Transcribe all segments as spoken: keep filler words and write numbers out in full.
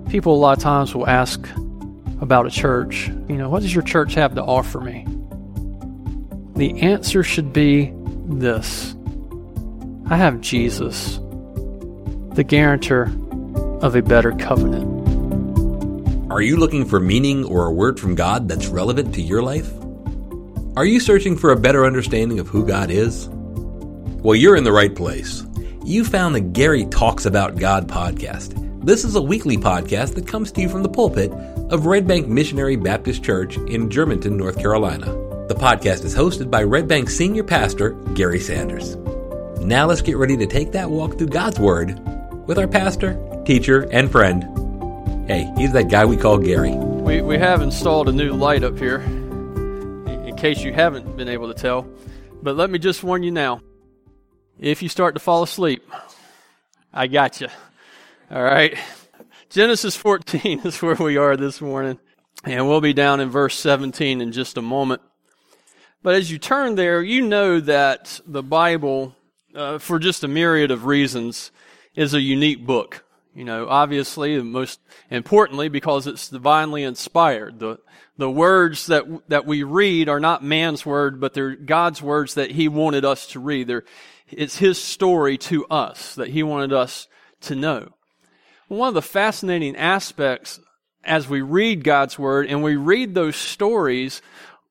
People a lot of times will ask about a church, you know, what does your church have to offer me? The answer should be this: I have Jesus, the guarantor of a better covenant. Are you looking for meaning or a word from God that's relevant to your life? Are you searching for a better understanding of who God is? Well, you're in the right place. You found the Gary Talks About God podcast. This is a weekly podcast that comes to you from the pulpit of Red Bank Missionary Baptist Church in Germantown, North Carolina. The podcast is hosted by Red Bank Senior Pastor Gary Sanders. Now let's get ready to take that walk through God's Word with our pastor, teacher, and friend. Hey, he's that guy we call Gary. We we have installed a new light up here, in case you haven't been able to tell. But let me just warn you now. If you start to fall asleep, I got you. All right. Genesis fourteen is where we are this morning. And we'll be down in verse seventeen in just a moment. But as you turn there, you know that the Bible, uh, for just a myriad of reasons, is a unique book. You know, obviously, and most importantly, because it's divinely inspired. The the words that that we read are not man's word, but they're God's words that He wanted us to read. They're, it's His story to us that He wanted us to know. One of the fascinating aspects as we read God's Word and we read those stories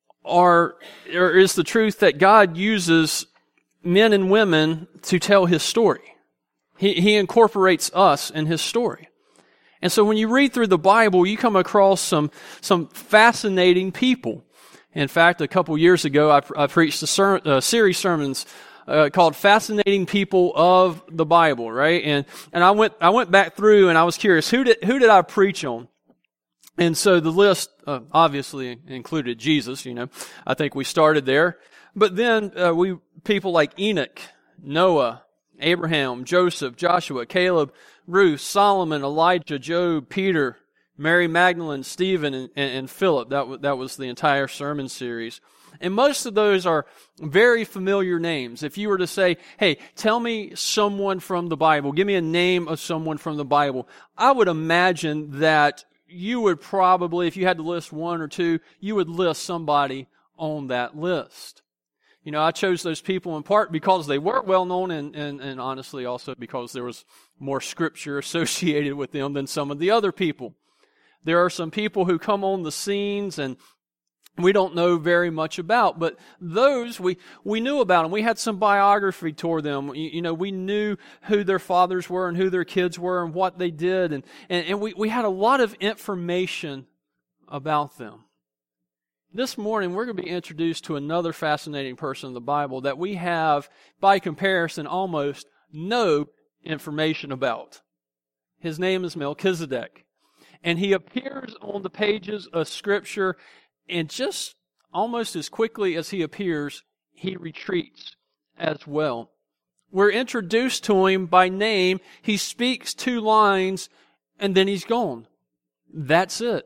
are, or is the truth that God uses men and women to tell His story. He, he incorporates us in His story. And so when you read through the Bible, you come across some, some fascinating people. In fact, a couple years ago, I, I preached a, ser- a series sermons Uh, called Fascinating People of the Bible, right? And and I went I went back through and I was curious, who did who did I preach on? And so the list uh, obviously included Jesus, you know. I think we started there. But then uh, we people like Enoch, Noah, Abraham, Joseph, Joshua, Caleb, Ruth, Solomon, Elijah, Job, Peter, Mary Magdalene, Stephen, and, and, and Philip. That w- that was the entire sermon series. And most of those are very familiar names. If you were to say, hey, tell me someone from the Bible, give me a name of someone from the Bible, I would imagine that you would probably, if you had to list one or two, you would list somebody on that list. You know, I chose those people in part because they were well known and, and, and honestly also because there was more scripture associated with them than some of the other people. There are some people who come on the scenes and we don't know very much about, but those we, we knew about them. We had some biography toward them. You, you know, we knew who their fathers were and who their kids were and what they did. And, and, and we, we had a lot of information about them. This morning, we're going to be introduced to another fascinating person in the Bible that we have, by comparison, almost no information about. His name is Melchizedek. And he appears on the pages of Scripture. And just almost as quickly as he appears, he retreats as well. We're introduced to him by name. He speaks two lines, and then he's gone. That's it.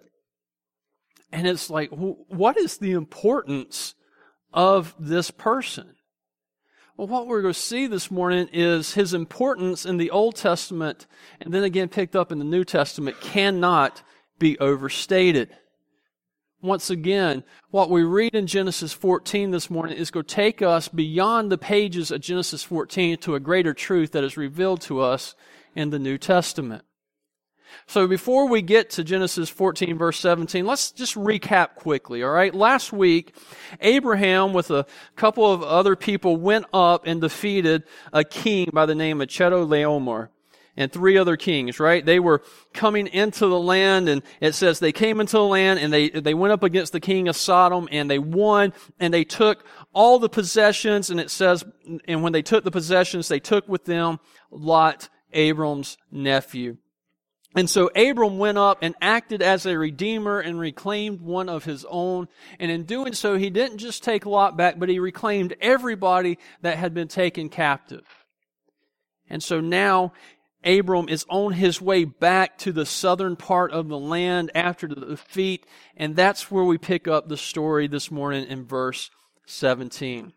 And it's like, what is the importance of this person? Well, what we're going to see this morning is his importance in the Old Testament, and then again picked up in the New Testament, cannot be overstated. Once again, what we read in Genesis fourteen this morning is going to take us beyond the pages of Genesis fourteen to a greater truth that is revealed to us in the New Testament. So before we get to Genesis fourteen, verse seventeen, let's just recap quickly, all right? Last week, Abraham, with a couple of other people, went up and defeated a king by the name of Chedorlaomer. And three other kings, right? They were coming into the land, and it says they came into the land, and they they went up against the king of Sodom, and they won, and they took all the possessions, and it says, and when they took the possessions, they took with them Lot, Abram's nephew. And so Abram went up and acted as a redeemer and reclaimed one of his own. And in doing so, he didn't just take Lot back, but he reclaimed everybody that had been taken captive. And so now Abram is on his way back to the southern part of the land after the defeat, and that's where we pick up the story this morning in verse seventeen.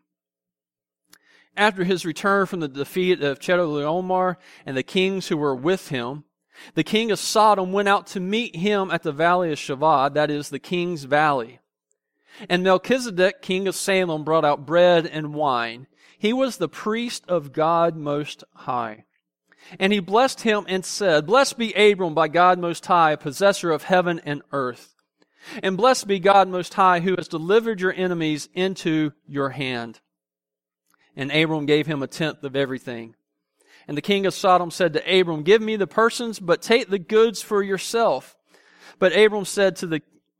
After his return from the defeat of Chedorlaomer and the kings who were with him, The king of Sodom went out to meet him at the valley of Shavah, that is, the king's valley. And Melchizedek, king of Salem, brought out bread and wine. He was the priest of God Most High. And he blessed him and said, Blessed be Abram by God Most High, possessor of heaven and earth. And blessed be God Most High, who has delivered your enemies into your hand. And Abram gave him a tenth of everything. And the king of Sodom said to Abram, Give me the persons, but take the goods for yourself. But Abram said to the,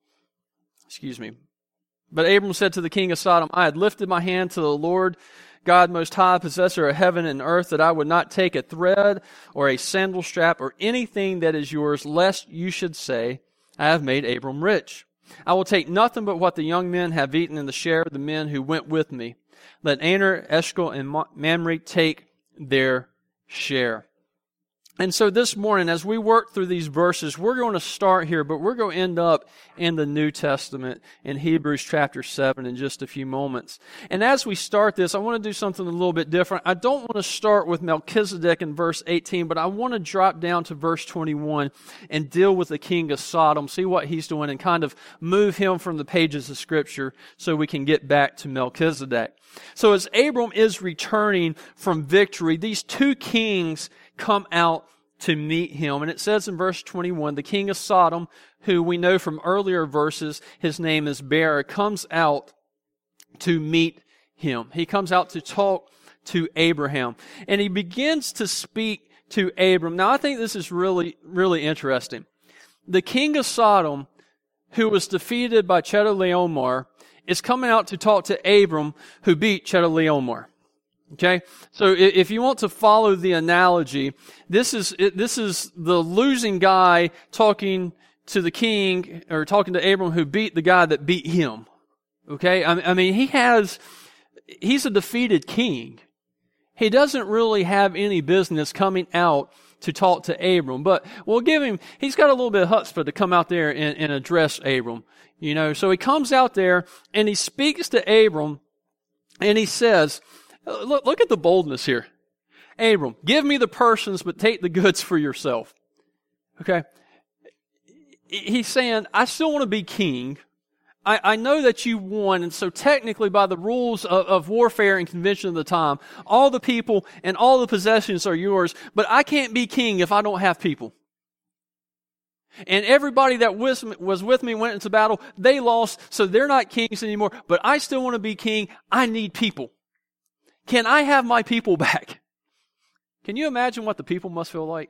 excuse me, but Abram said to the king of Sodom, I had lifted my hand to the Lord God Most High, possessor of heaven and earth, that I would not take a thread or a sandal strap or anything that is yours, lest you should say, I have made Abram rich. I will take nothing but what the young men have eaten and the share of the men who went with me. Let Aner, Eshcol, and Mamre take their share. And so this morning, as we work through these verses, we're going to start here, but we're going to end up in the New Testament in Hebrews chapter seven in just a few moments. And as we start this, I want to do something a little bit different. I don't want to start with Melchizedek in verse eighteen, but I want to drop down to verse twenty-one and deal with the king of Sodom, see what he's doing, and kind of move him from the pages of Scripture so we can get back to Melchizedek. So as Abram is returning from victory, these two kings come out to meet him. And it says in verse twenty-one, the king of Sodom, who we know from earlier verses, his name is Bera, comes out to meet him. He comes out to talk to Abraham. And he begins to speak to Abram. Now I think this is really, really interesting. The king of Sodom, who was defeated by Chedorlaomer, is coming out to talk to Abram, who beat Chedorlaomer. Okay, so if you want to follow the analogy, this is this is the losing guy talking to the king, or talking to Abram, who beat the guy that beat him. Okay, I mean he has he's a defeated king. He doesn't really have any business coming out to talk to Abram, but we'll give him. He's got a little bit of chutzpah to come out there and, and address Abram. You know, so he comes out there and he speaks to Abram, and he says, Look, look at the boldness here. Abram, give me the persons, but take the goods for yourself. Okay? He's saying, I still want to be king. I, I know that you won, and so technically by the rules of, of warfare and convention of the time, all the people and all the possessions are yours, but I can't be king if I don't have people. And everybody that was, was with me went into battle. They lost, so they're not kings anymore, but I still want to be king. I need people. Can I have my people back? Can you imagine what the people must feel like?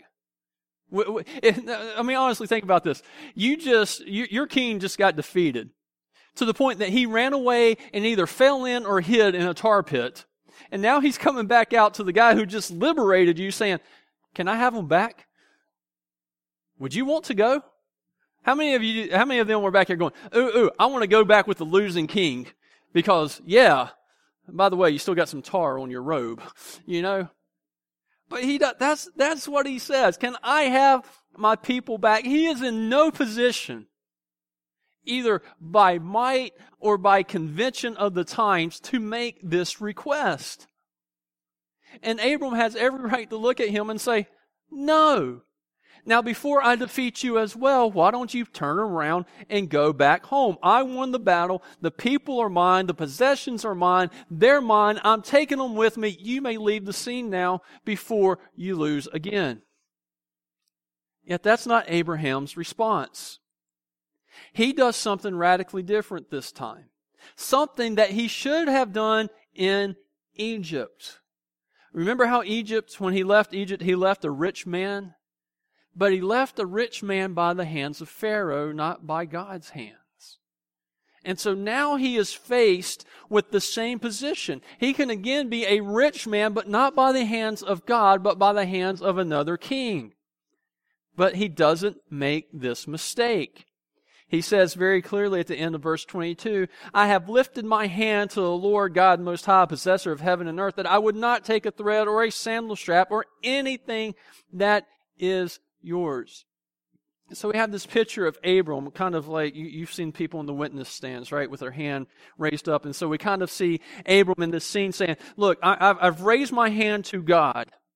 I mean, honestly, think about this. You just, you, your king just got defeated to the point that he ran away and either fell in or hid in a tar pit. And now he's coming back out to the guy who just liberated you saying, can I have him back? Would you want to go? How many of you, how many of them were back here going, ooh, ooh, I want to go back with the losing king because, yeah, by the way, you still got some tar on your robe, you know? But he does, that's, that's what he says. Can I have my people back? He is in no position, either by might or by convention of the times, to make this request. And Abram has every right to look at him and say, no. Now, before I defeat you as well, why don't you turn around and go back home? I won the battle. The people are mine. The possessions are mine. They're mine. I'm taking them with me. You may leave the scene now before you lose again. Yet that's not Abraham's response. He does something radically different this time. Something that he should have done in Egypt. Remember how Egypt, when he left Egypt, he left a rich man? But he left a rich man by the hands of Pharaoh, not by God's hands. And so now he is faced with the same position. He can again be a rich man, but not by the hands of God, but by the hands of another king. But he doesn't make this mistake. He says very clearly at the end of verse twenty-two, I have lifted my hand to the Lord God Most High, possessor of heaven and earth, that I would not take a thread or a sandal strap or anything that is yours. So we have this picture of Abram, kind of like, you, you've seen people in the witness stands, right, with their hand raised up. And so we kind of see Abram in this scene saying, look, I, I've, I've raised my hand to God.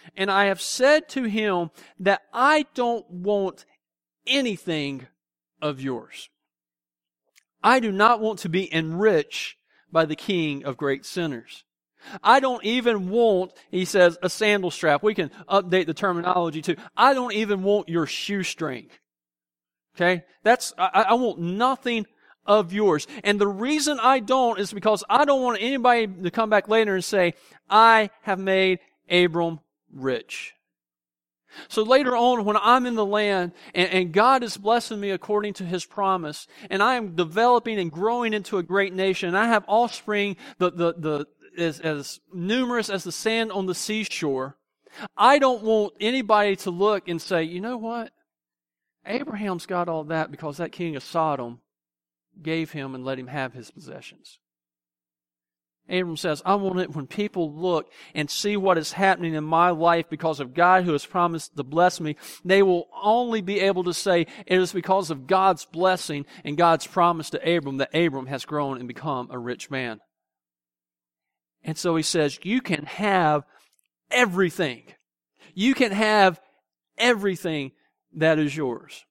And I have said to him that I don't want anything of yours. I do not want to be enriched by the king of great sinners. I don't even want, he says, a sandal strap. We can update the terminology too. I don't even want your shoestring. Okay? That's, I, I want nothing of yours. And the reason I don't is because I don't want anybody to come back later and say, I have made Abram rich. So later on, when I'm in the land and, and God is blessing me according to His promise, and I am developing and growing into a great nation, and I have offspring the, the, the, as, as numerous as the sand on the seashore, I don't want anybody to look and say, you know what? Abraham's got all that because that king of Sodom gave him and let him have his possessions. Abram says, I want it when people look and see what is happening in my life because of God who has promised to bless me, they will only be able to say it is because of God's blessing and God's promise to Abram that Abram has grown and become a rich man. And so he says, you can have everything. You can have everything that is yours.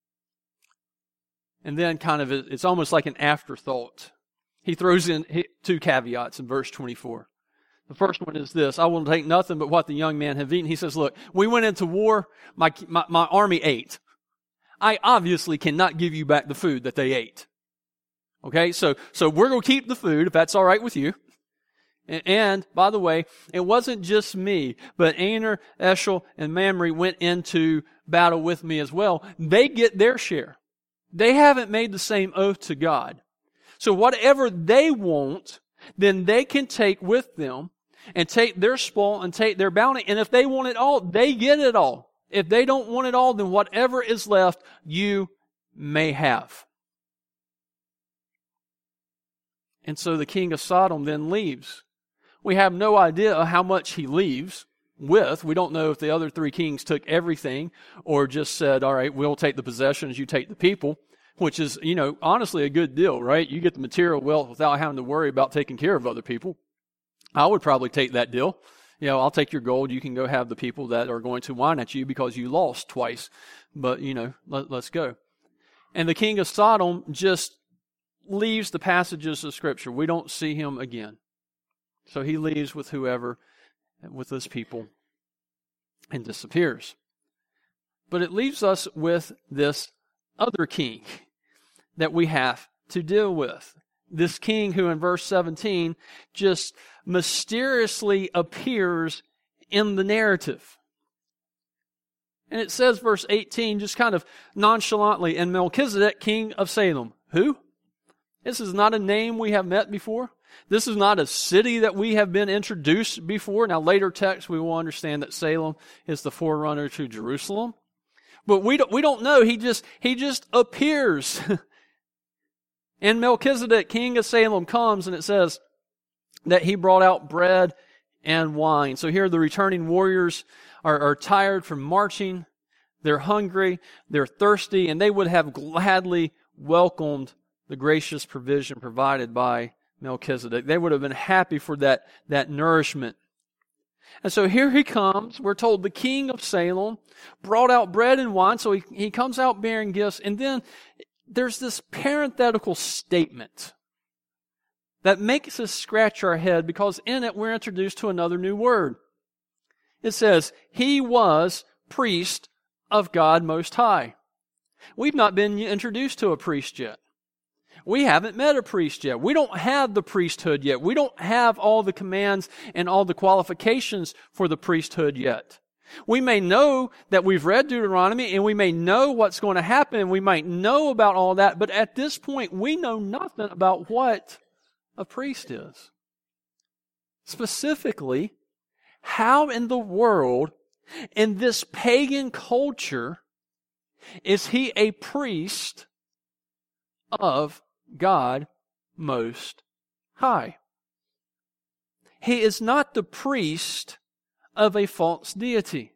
And then kind of, it's almost like an afterthought. He throws in two caveats in verse twenty-four. The first one is this: I will take nothing but what the young men have eaten. He says, look, we went into war, my, my, my army ate. I obviously cannot give you back the food that they ate. Okay, so, so we're going to keep the food, if that's all right with you. And, and, by the way, it wasn't just me, but Aner, Eshel, and Mamre went into battle with me as well. They get their share. They haven't made the same oath to God. So whatever they want, then they can take with them and take their spoil and take their bounty. And if they want it all, they get it all. If they don't want it all, then whatever is left, you may have. And so the king of Sodom then leaves. We have no idea how much he leaves with. We don't know if the other three kings took everything or just said, all right, we'll take the possessions, you take the people. Which is, you know, honestly a good deal, right? You get the material wealth without having to worry about taking care of other people. I would probably take that deal. You know, I'll take your gold. You can go have the people that are going to whine at you because you lost twice. But, you know, let, let's go. And the king of Sodom just leaves the passages of Scripture. We don't see him again. So he leaves with whoever, with his people, and disappears. But it leaves us with this other king that we have to deal with. This king who in verse seventeen just mysteriously appears in the narrative. And it says, verse eighteen, just kind of nonchalantly, and Melchizedek, king of Salem. Who? This is not a name we have met before. This is not a city that we have been introduced before. Now, later texts we will understand that Salem is the forerunner to Jerusalem. But we don't, we don't know. He just, he just appears. And Melchizedek, king of Salem, comes, and it says that he brought out bread and wine. So here the returning warriors are, are tired from marching. They're hungry. They're thirsty. And they would have gladly welcomed the gracious provision provided by Melchizedek. They would have been happy for that, that nourishment. And so here he comes. We're told the king of Salem brought out bread and wine. So he, he comes out bearing gifts. And then there's this parenthetical statement that makes us scratch our head because in it we're introduced to another new word. It says, he was priest of God Most High. We've not been introduced to a priest yet. We haven't met a priest yet. We don't have the priesthood yet. We don't have all the commands and all the qualifications for the priesthood yet. We may know that we've read Deuteronomy and we may know what's going to happen and we might know about all that, but at this point we know nothing about what a priest is. Specifically, how in the world, in this pagan culture, is he a priest of God Most High? He is not the priest of a false deity.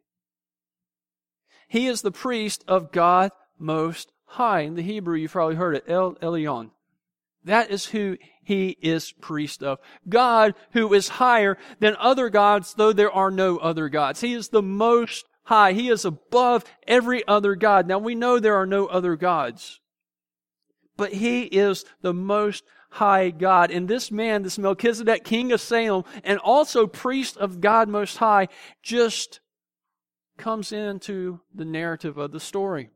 He is the priest of God Most High. In the Hebrew, you've probably heard it, El Elyon. That is who he is priest of. God, who is higher than other gods, though there are no other gods. He is the most high. He is above every other god. Now we know there are no other gods, but he is the most high God. And this man, this Melchizedek, king of Salem, and also priest of God Most High, just comes into the narrative of the story.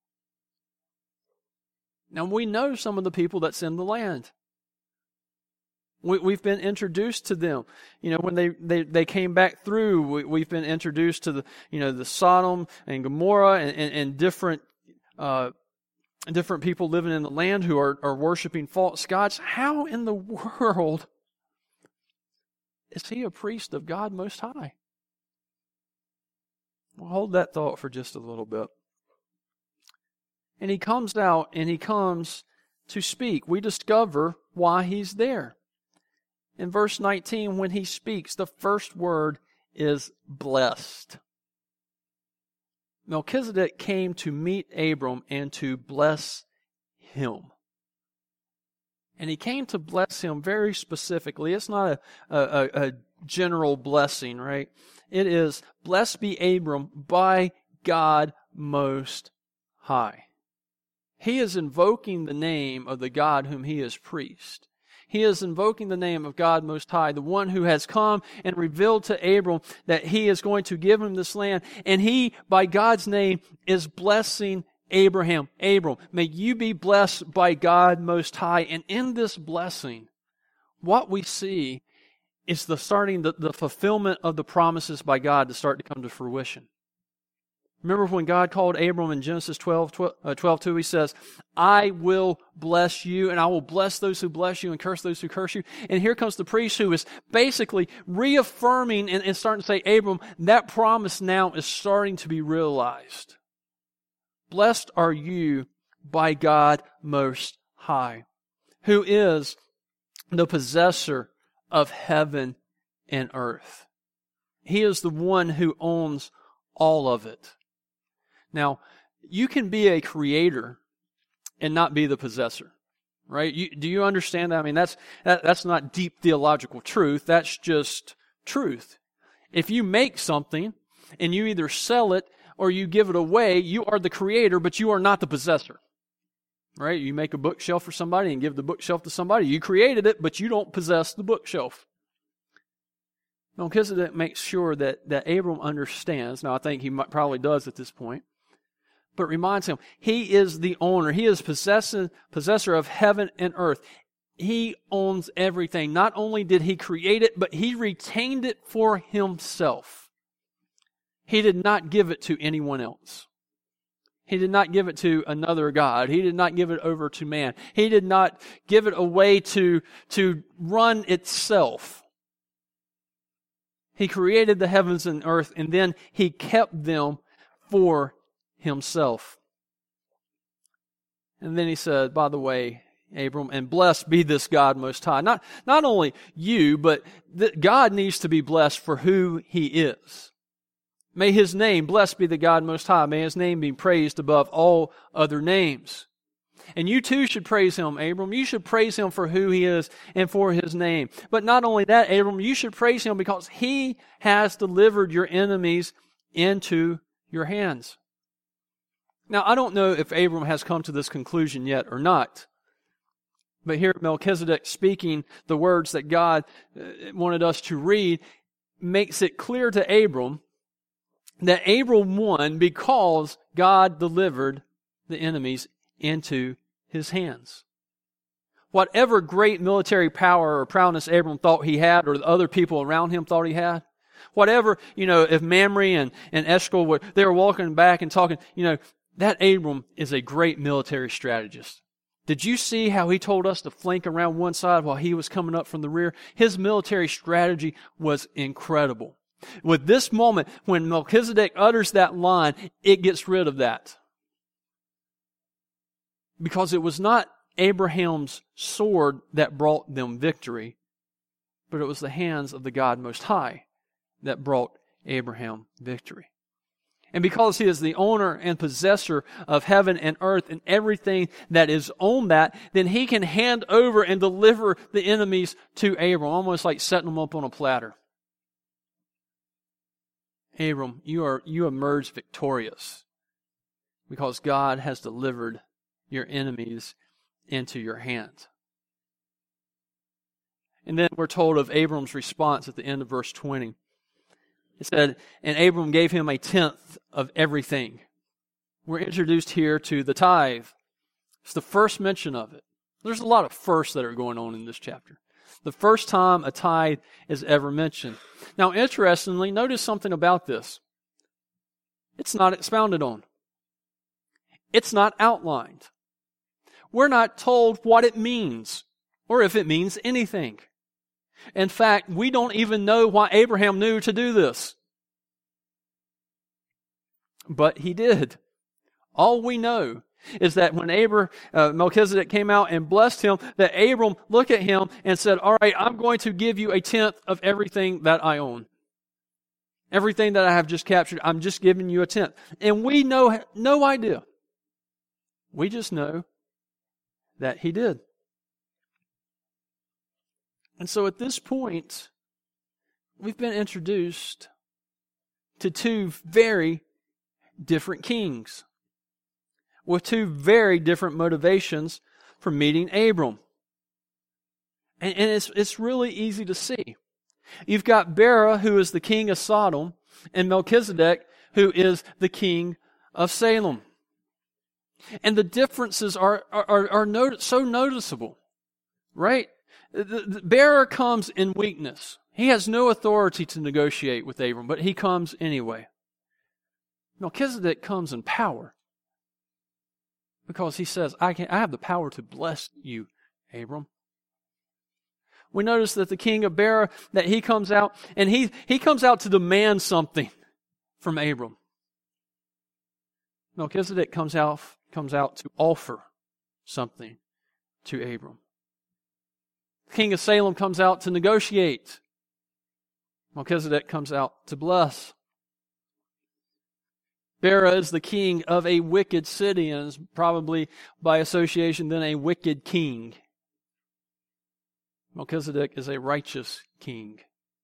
Now we know some of the people that's in the land. We, we've been introduced to them. You know, when they, they, they came back through, we, we've been introduced to the, you know, the Sodom and Gomorrah and, and, and different, uh, different people living in the land who are, are worshiping false gods. How in the world is he a priest of God Most High? Well, hold that thought for just a little bit. And he comes out and he comes to speak. We discover why he's there. In verse nineteen, when he speaks, the first word is blessed. Melchizedek came to meet Abram and to bless him. And he came to bless him very specifically. It's not a, a, a general blessing, right? It is, blessed be Abram by God Most High. He is invoking the name of the God whom he is priest. He is invoking the name of God Most High, the one who has come and revealed to Abram that he is going to give him this land. And he, by God's name, is blessing Abraham. Abram, may you be blessed by God Most High. And in this blessing, what we see is the starting, the, the fulfillment of the promises by God to start to come to fruition. Remember when God called Abram in Genesis twelve, twelve two, he says, I will bless you, and I will bless those who bless you and curse those who curse you. And here comes the priest who is basically reaffirming and, and starting to say, Abram, that promise now is starting to be realized. Blessed are you by God Most High, who is the possessor of heaven and earth. He is the one who owns all of it. Now, you can be a creator and not be the possessor, right? You, do you understand that? I mean, that's that, that's not deep theological truth. That's just truth. If you make something and you either sell it or you give it away, you are the creator, but you are not the possessor, right? You make a bookshelf for somebody and give the bookshelf to somebody. You created it, but you don't possess the bookshelf. Melchizedek makes sure that, that Abram understands. Now, I think he might, probably does at this point. But reminds him, he is the owner. He is possessor, possessor of heaven and earth. He owns everything. Not only did he create it, but he retained it for himself. He did not give it to anyone else. He did not give it to another god. He did not give it over to man. He did not give it away to, to run itself. He created the heavens and earth, and then he kept them for himself. And then he said, by the way, Abram, and blessed be this God Most High. Not, not only you, but that God needs to be blessed for who he is. May his name, blessed be the God Most High, may his name be praised above all other names. And you too should praise him, Abram. You should praise him for who he is and for his name. But not only that, Abram, you should praise him because he has delivered your enemies into your hands. Now, I don't know if Abram has come to this conclusion yet or not. But here Melchizedek speaking the words that God wanted us to read makes it clear to Abram that Abram won because God delivered the enemies into his hands. Whatever great military power or prowess Abram thought he had, or the other people around him thought he had, whatever, you know, if Mamre and, and Eshcol were, they were walking back and talking, you know, that Abram is a great military strategist. Did you see how he told us to flank around one side while he was coming up from the rear? His military strategy was incredible. With this moment, when Melchizedek utters that line, it gets rid of that. Because it was not Abraham's sword that brought them victory, but it was the hands of the God Most High that brought Abraham victory. And because he is the owner and possessor of heaven and earth and everything that is on that, then he can hand over and deliver the enemies to Abram, almost like setting them up on a platter. Abram, you are you emerge victorious because God has delivered your enemies into your hands. And then we're told of Abram's response at the end of verse twenty. It said, and Abram gave him a tenth of everything. We're introduced here to the tithe. It's the first mention of it. There's a lot of firsts that are going on in this chapter. The first time a tithe is ever mentioned. Now, interestingly, notice something about this. It's not expounded on. It's not outlined. We're not told what it means or if it means anything. In fact, we don't even know why Abraham knew to do this. But he did. All we know is that when Abram, uh, Melchizedek came out and blessed him, that Abram looked at him and said, all right, I'm going to give you a tenth of everything that I own. Everything that I have just captured, I'm just giving you a tenth. And we know no idea. We just know that he did. And so at this point, we've been introduced to two very different kings with two very different motivations for meeting Abram. And, and it's, it's really easy to see. You've got Bera, who is the king of Sodom, and Melchizedek, who is the king of Salem. And the differences are, are, are, are not, so noticeable, right? The, the bearer comes in weakness. He has no authority to negotiate with Abram, but he comes anyway. Melchizedek comes in power because he says, I can, I have the power to bless you, Abram. We notice that the king of Bera, that he comes out, and he, he comes out to demand something from Abram. Melchizedek comes out, comes out to offer something to Abram. The king of Salem comes out to negotiate. Melchizedek comes out to bless. Bera is the king of a wicked city and is probably by association then a wicked king. Melchizedek is a righteous king.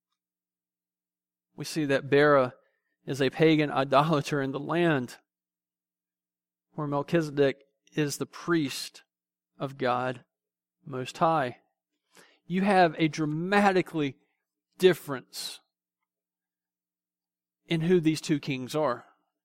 We see that Bera is a pagan idolater in the land, where Melchizedek is the priest of God Most High. You have a dramatically difference in who these two kings are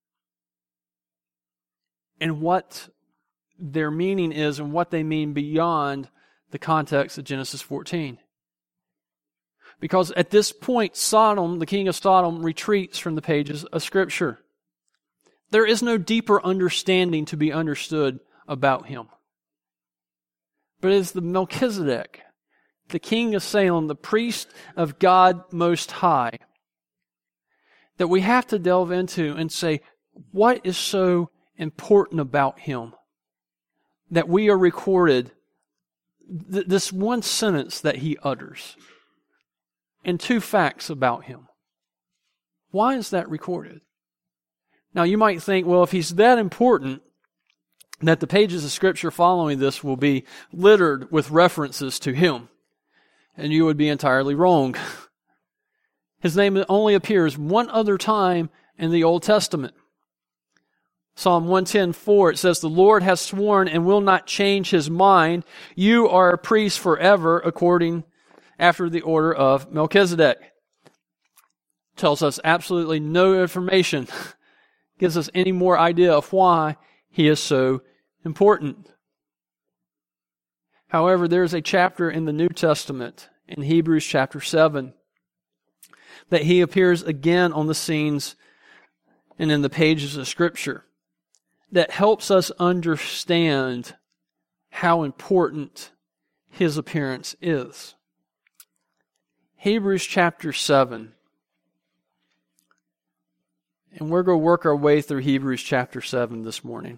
and what their meaning is and what they mean beyond the context of Genesis fourteen. Because at this point, Sodom, the king of Sodom, retreats from the pages of Scripture. There is no deeper understanding to be understood about him. But it is the Melchizedek, the king of Salem, the priest of God Most High, that we have to delve into and say, what is so important about him that we are recorded th- this one sentence that he utters and two facts about him? Why is that recorded? Now you might think, well, if he's that important, that the pages of Scripture following this will be littered with references to him. And you would be entirely wrong. His name only appears one other time in the Old Testament. Psalm one ten four, it says, the Lord has sworn and will not change his mind. You are a priest forever, according after the order of Melchizedek. Tells us absolutely no information. Gives us any more idea of why he is so important. However, there is a chapter in the New Testament, in Hebrews chapter seven, that he appears again on the scenes and in the pages of Scripture that helps us understand how important his appearance is. Hebrews chapter seven. And we're going to work our way through Hebrews chapter seven this morning.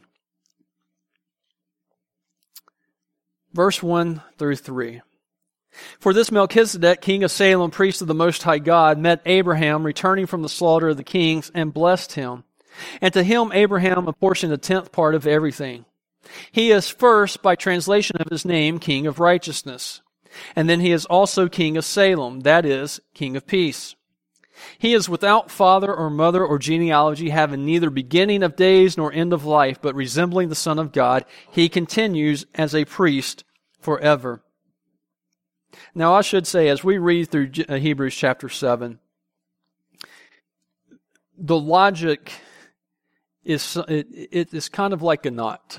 Verse one through three. For this Melchizedek, king of Salem, priest of the Most High God, met Abraham returning from the slaughter of the kings and blessed him. And to him Abraham apportioned a tenth part of everything. He is first, by translation of his name, King of Righteousness. And then he is also King of Salem, that is, King of Peace. He is without father or mother or genealogy, having neither beginning of days nor end of life, but resembling the Son of God. He continues as a priest forever. Now I should say, as we read through Hebrews chapter seven, the logic is it, it is kind of like a knot.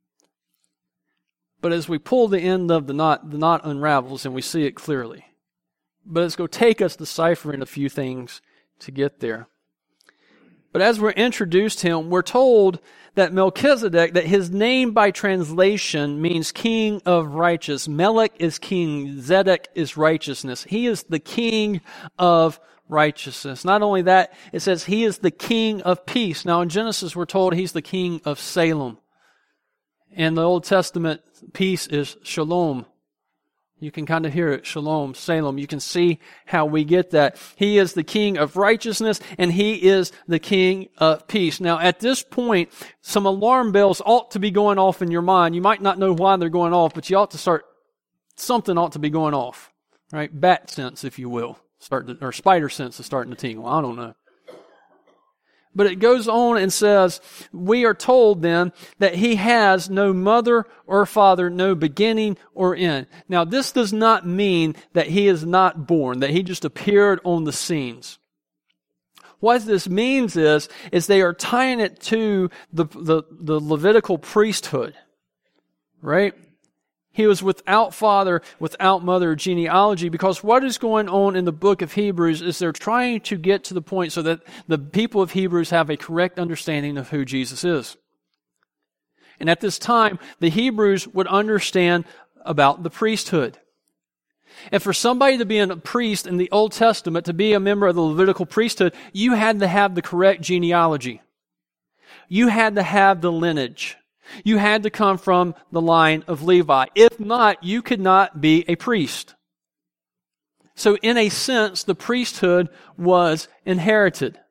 But as we pull the end of the knot, the knot unravels and we see it clearly. But it's going to take us deciphering a few things to get there. But as we're introduced to him, we're told that Melchizedek, that his name by translation means king of righteous. Melech is king, Zedek is righteousness. He is the king of righteousness. Not only that, it says he is the king of peace. Now in Genesis we're told he's the king of Salem. In the Old Testament, peace is shalom. You can kind of hear it, shalom, Salem. You can see how we get that. He is the king of righteousness, and he is the king of peace. Now, at this point, some alarm bells ought to be going off in your mind. You might not know why they're going off, but you ought to start, something ought to be going off, right? Bat sense, if you will, start to, or spider sense is starting to tingle. I don't know. But it goes on and says, we are told then that he has no mother or father, no beginning or end. Now, this does not mean that he is not born, that he just appeared on the scenes. What this means is, is they are tying it to the, the, the Levitical priesthood, right? He was without father, without mother genealogy, because what is going on in the book of Hebrews is they're trying to get to the point so that the people of Hebrews have a correct understanding of who Jesus is. And at this time, the Hebrews would understand about the priesthood. And for somebody to be a priest in the Old Testament, to be a member of the Levitical priesthood, you had to have the correct genealogy. You had to have the lineage. You had to come from the line of Levi. If not, you could not be a priest. So in a sense, the priesthood was inherited.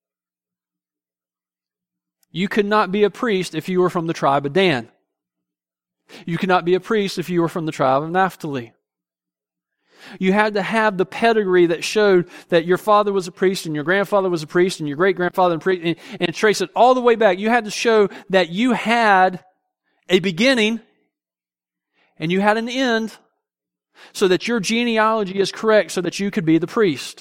You could not be a priest if you were from the tribe of Dan. You could not be a priest if you were from the tribe of Naphtali. You had to have the pedigree that showed that your father was a priest and your grandfather was a priest and your great-grandfather was a priest, and, and trace it all the way back. You had to show that you had a beginning and you had an end so that your genealogy is correct so that you could be the priest.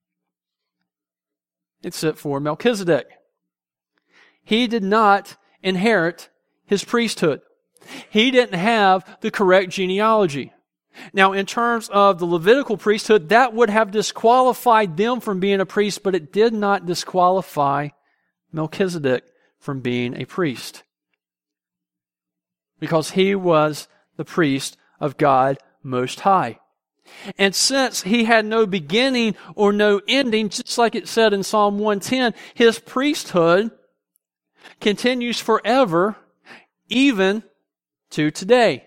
Except for Melchizedek. He did not inherit his priesthood. He didn't have the correct genealogy. Now, in terms of the Levitical priesthood, that would have disqualified them from being a priest, but it did not disqualify Melchizedek from being a priest. Because he was the priest of God Most High. And since he had no beginning or no ending, just like it said in Psalm one ten, his priesthood continues forever, even to today.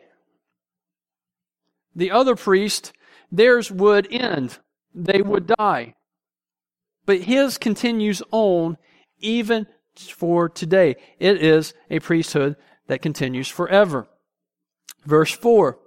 The other priest, theirs would end. They would die. But his continues on even for today. It is a priesthood that continues forever. Verse four.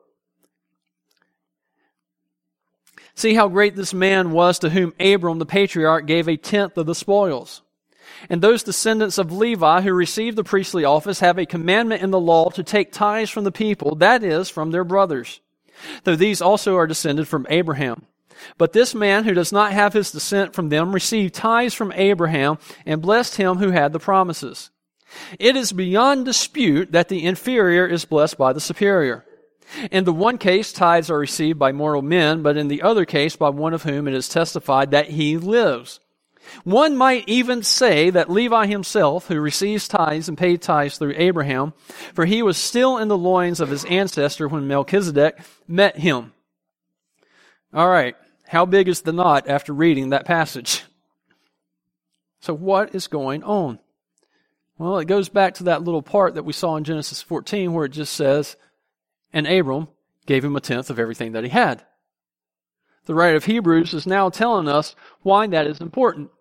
See how great this man was to whom Abram the patriarch gave a tenth of the spoils. And those descendants of Levi who received the priestly office have a commandment in the law to take tithes from the people, that is, from their brothers. Though these also are descended from Abraham. But this man who does not have his descent from them received tithes from Abraham and blessed him who had the promises. It is beyond dispute that the inferior is blessed by the superior. In the one case, tithes are received by mortal men, but in the other case, by one of whom it is testified that he lives. One might even say that Levi himself, who receives tithes and paid tithes through Abraham, for he was still in the loins of his ancestor when Melchizedek met him. All right, how big is the knot after reading that passage? So what is going on? Well, it goes back to that little part that we saw in Genesis fourteen where it just says, and Abram gave him a tenth of everything that he had. The writer of Hebrews is now telling us why that is important.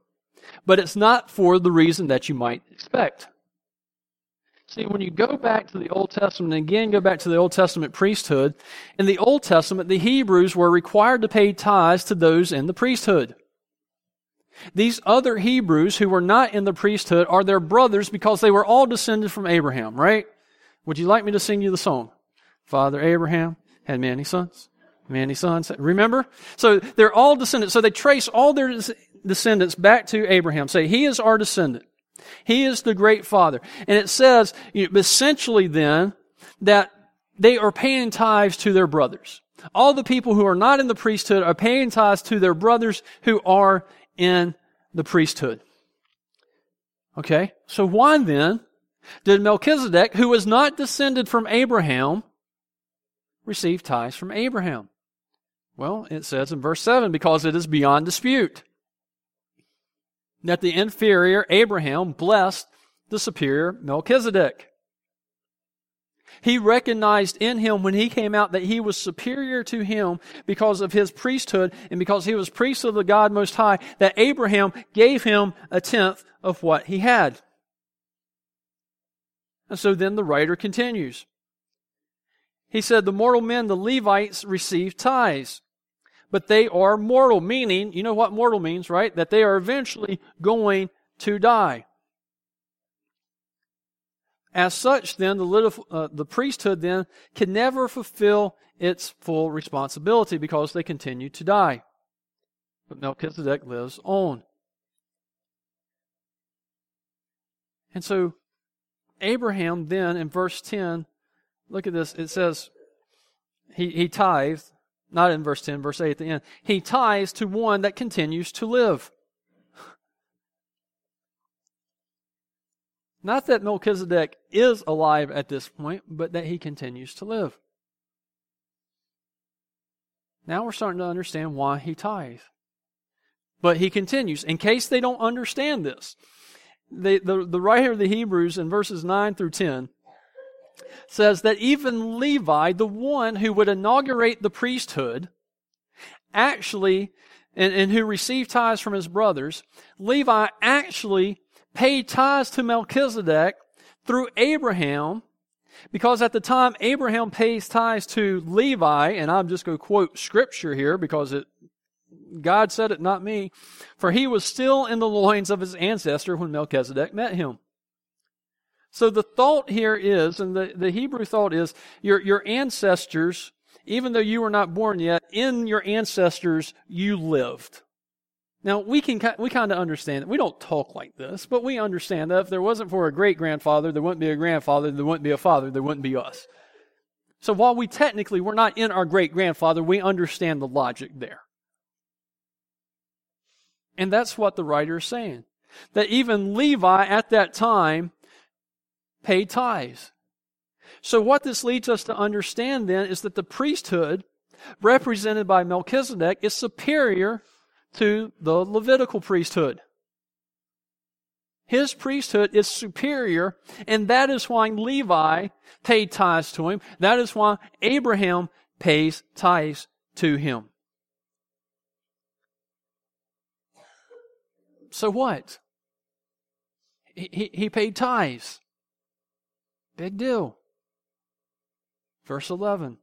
But it's not for the reason that you might expect. See, when you go back to the Old Testament, and again go back to the Old Testament priesthood, in the Old Testament, the Hebrews were required to pay tithes to those in the priesthood. These other Hebrews who were not in the priesthood are their brothers because they were all descended from Abraham, right? Would you like me to sing you the song? Father Abraham had many sons, many sons. Remember? So they're all descendants. So they trace all their descendants back to Abraham. Say, he is our descendant. He is the great father. And it says, you know, essentially then, that they are paying tithes to their brothers. All the people who are not in the priesthood are paying tithes to their brothers who are in the priesthood. Okay? So why then did Melchizedek, who was not descended from Abraham, receive tithes from Abraham? Well, it says in verse seven, because it is beyond dispute that the inferior Abraham blessed the superior Melchizedek. He recognized in him when he came out that he was superior to him because of his priesthood and because he was priest of the God Most High, that Abraham gave him a tenth of what he had. And so then the writer continues. He said, the mortal men, the Levites, received tithes. But they are mortal, meaning, you know what mortal means, right? That they are eventually going to die. As such, then, the, little, uh, the priesthood then can never fulfill its full responsibility because they continue to die. But Melchizedek lives on. And so, Abraham then, in verse ten, look at this, it says, he, he tithed, not in verse ten, verse eight at the end. He tithes to one that continues to live. Not that Melchizedek is alive at this point, but that he continues to live. Now we're starting to understand why he tithes. But he continues. In case they don't understand this, the, the, the writer of the Hebrews in verses nine through ten says that even Levi, the one who would inaugurate the priesthood, actually, and, and who received tithes from his brothers, Levi actually paid tithes to Melchizedek through Abraham, because at the time Abraham pays tithes to Levi, and I'm just going to quote scripture here because it, God said it, not me, for he was still in the loins of his ancestor when Melchizedek met him. So the thought here is, and the, the Hebrew thought is, your, your ancestors, even though you were not born yet, in your ancestors you lived. Now, we can we kind of understand it. We don't talk like this, but we understand that if there wasn't for a great-grandfather, there wouldn't be a grandfather, there wouldn't be a father, there wouldn't be us. So while we technically, we're not in our great-grandfather, we understand the logic there. And that's what the writer is saying. That even Levi at that time paid tithes. So what this leads us to understand then is that the priesthood, represented by Melchizedek, is superior to the Levitical priesthood. His priesthood is superior, and that is why Levi paid tithes to him. That is why Abraham pays tithes to him. So what? He, he, he paid tithes. Big deal. Verse eleven.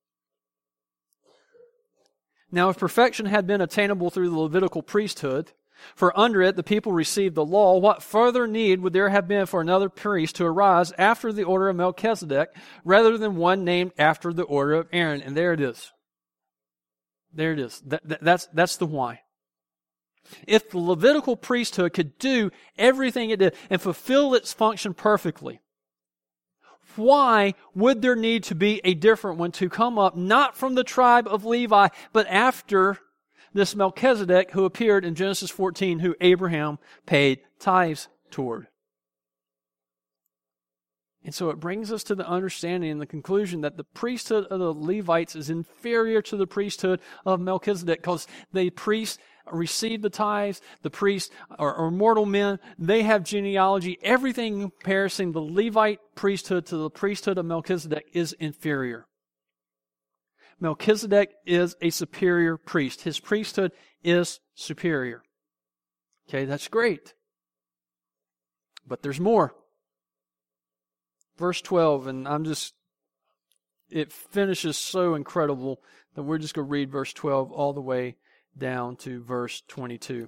Now, if perfection had been attainable through the Levitical priesthood, for under it the people received the law, what further need would there have been for another priest to arise after the order of Melchizedek, rather than one named after the order of Aaron? And there it is. There it is. That, that, that's, that's the why. If the Levitical priesthood could do everything it did and fulfill its function perfectly, why would there need to be a different one to come up, not from the tribe of Levi, but after this Melchizedek who appeared in Genesis fourteen, who Abraham paid tithes toward? And so it brings us to the understanding and the conclusion that the priesthood of the Levites is inferior to the priesthood of Melchizedek, because the priests receive the tithes, the priests are, are mortal men, they have genealogy. Everything in comparison, the Levite priesthood to the priesthood of Melchizedek is inferior. Melchizedek is a superior priest. His priesthood is superior. Okay, that's great. But there's more. Verse twelve, and I'm just, it finishes so incredible that we're just going to read verse twelve all the way down to verse twenty-two.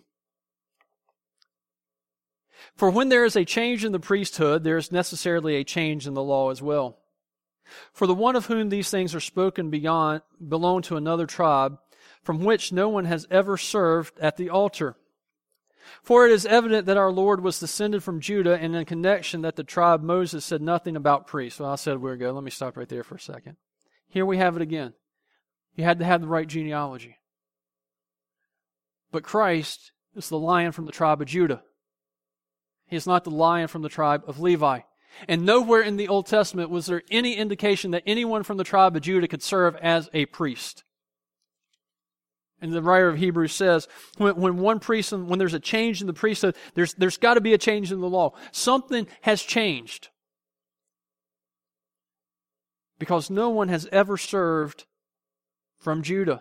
For when there is a change in the priesthood, there is necessarily a change in the law as well. For the one of whom these things are spoken beyond belonged to another tribe, from which no one has ever served at the altar. For it is evident that our Lord was descended from Judah, and in connection that the tribe Moses said nothing about priests. Well, I said where to go. Let me stop right there for a second. Here we have it again. You had to have the right genealogy. But Christ is the Lion from the tribe of Judah. He is not the Lion from the tribe of Levi. And nowhere in the Old Testament was there any indication that anyone from the tribe of Judah could serve as a priest. And the writer of Hebrews says, when, when one priest, when there's a change in the priesthood, there's, there's got to be a change in the law. Something has changed. Because no one has ever served from Judah.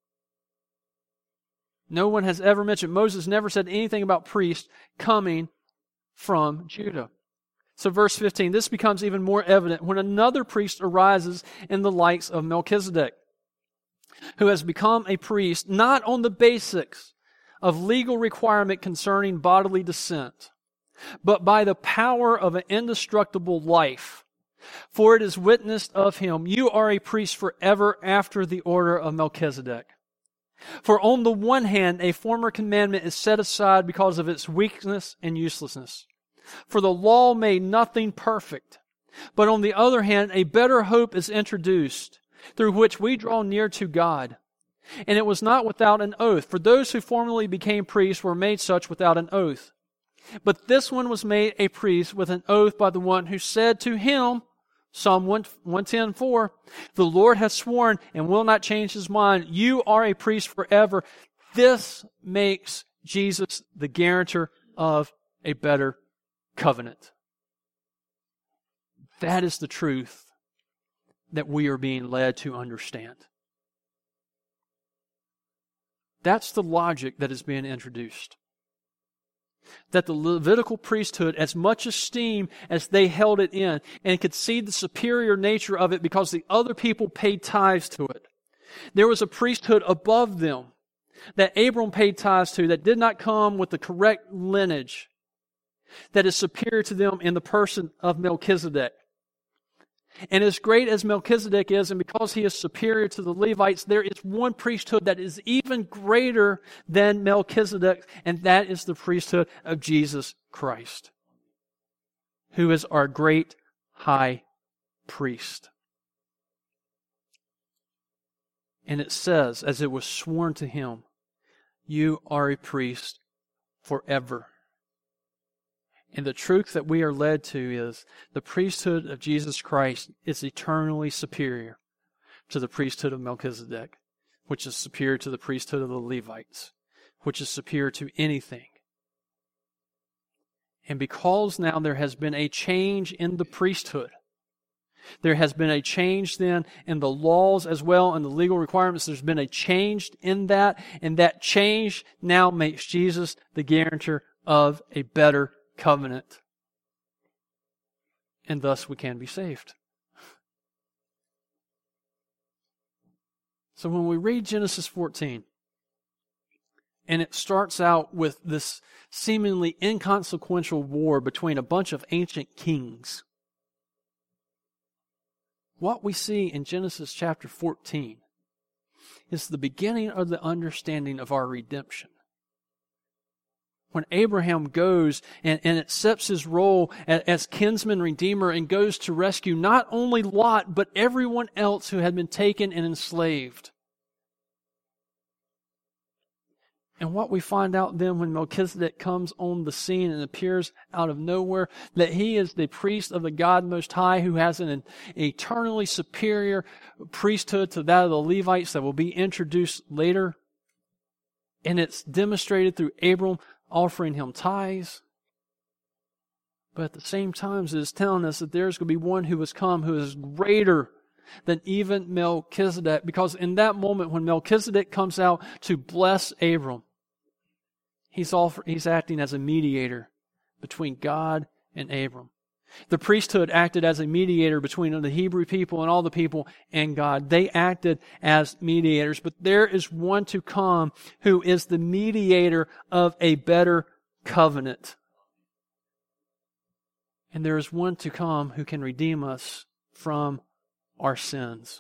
No one has ever mentioned, Moses never said anything about priests coming from Judah. So verse fifteen, this becomes even more evident when another priest arises in the likes of Melchizedek, who has become a priest not on the basics of legal requirement concerning bodily descent, but by the power of an indestructible life. For it is witnessed of him, you are a priest forever after the order of Melchizedek. For on the one hand, a former commandment is set aside because of its weakness and uselessness. For the law made nothing perfect. But on the other hand, a better hope is introduced, through which we draw near to God. And it was not without an oath, for those who formerly became priests were made such without an oath. But this one was made a priest with an oath by the one who said to him, Psalm one ten four, the Lord has sworn and will not change his mind. You are a priest forever. This makes Jesus the guarantor of a better covenant. That is the truth that we are being led to understand. That's the logic that is being introduced. That the Levitical priesthood, as much esteem as they held it in, and could see the superior nature of it because the other people paid tithes to it. There was a priesthood above them that Abram paid tithes to that did not come with the correct lineage, that is superior to them in the person of Melchizedek. And as great as Melchizedek is, and because he is superior to the Levites, there is one priesthood that is even greater than Melchizedek, and that is the priesthood of Jesus Christ, who is our great high priest. And it says, as it was sworn to him, you are a priest forever. And the truth that we are led to is the priesthood of Jesus Christ is eternally superior to the priesthood of Melchizedek, which is superior to the priesthood of the Levites, which is superior to anything. And because now there has been a change in the priesthood, there has been a change then in the laws as well and the legal requirements. There's been a change in that, and that change now makes Jesus the guarantor of a better covenant. And thus we can be saved. So when we read Genesis fourteen, and it starts out with this seemingly inconsequential war between a bunch of ancient kings, what we see in Genesis chapter fourteen is the beginning of the understanding of our redemption. When Abraham goes and, and accepts his role as, as kinsman redeemer and goes to rescue not only Lot, but everyone else who had been taken and enslaved. And what we find out then when Melchizedek comes on the scene and appears out of nowhere, that he is the priest of the God Most High who has an eternally superior priesthood to that of the Levites that will be introduced later. And it's demonstrated through Abram offering him tithes. But at the same time, it is telling us that there's going to be one who has come who is greater than even Melchizedek. Because in that moment when Melchizedek comes out to bless Abram, He's, offer, he's acting as a mediator between God and Abram. The priesthood acted as a mediator between the Hebrew people and all the people and God. They acted as mediators, but there is one to come who is the mediator of a better covenant. And there is one to come who can redeem us from our sins.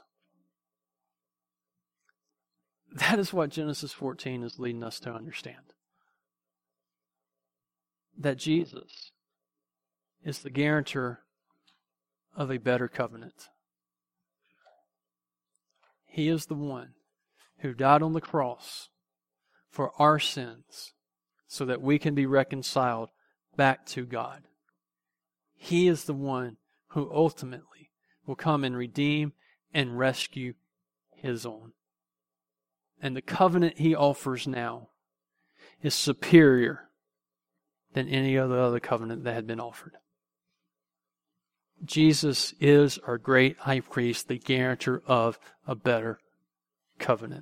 That is what Genesis fourteen is leading us to understand. That Jesus is the guarantor of a better covenant. He is the one who died on the cross for our sins so that we can be reconciled back to God. He is the one who ultimately will come and redeem and rescue His own. And the covenant He offers now is superior than any other other covenant that had been offered. Jesus is our great high priest, the guarantor of a better covenant.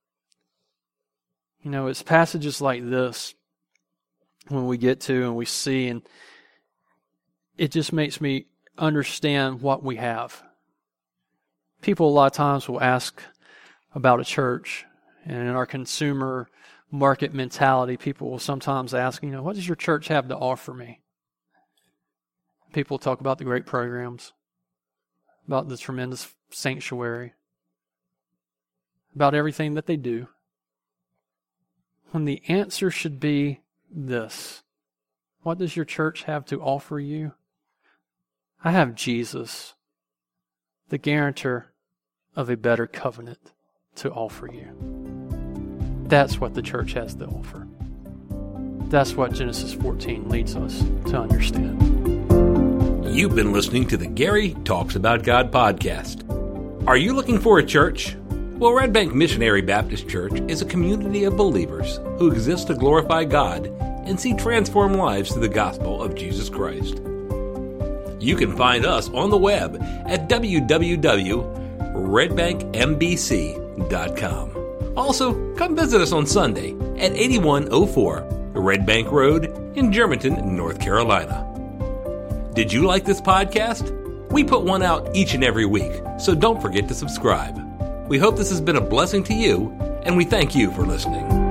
You know, it's passages like this when we get to and we see, and it just makes me understand what we have. People a lot of times will ask about a church, and in our consumer market mentality, people will sometimes ask, you know, what does your church have to offer me? People talk about the great programs, about the tremendous sanctuary, about everything that they do. When the answer should be this: what does your church have to offer you? I have Jesus, the guarantor of a better covenant, to offer you. That's what the church has to offer. That's what Genesis fourteen leads us to understand. You've been listening to the Gary Talks About God podcast. Are you looking for a church? Well, Red Bank Missionary Baptist Church is a community of believers who exist to glorify God and see transformed lives through the gospel of Jesus Christ. You can find us on the web at w w w dot red bank m b c dot com. Also, come visit us on Sunday at eighty-one oh four Red Bank Road in Germantown, North Carolina. Did you like this podcast? We put one out each and every week, so don't forget to subscribe. We hope this has been a blessing to you, and we thank you for listening.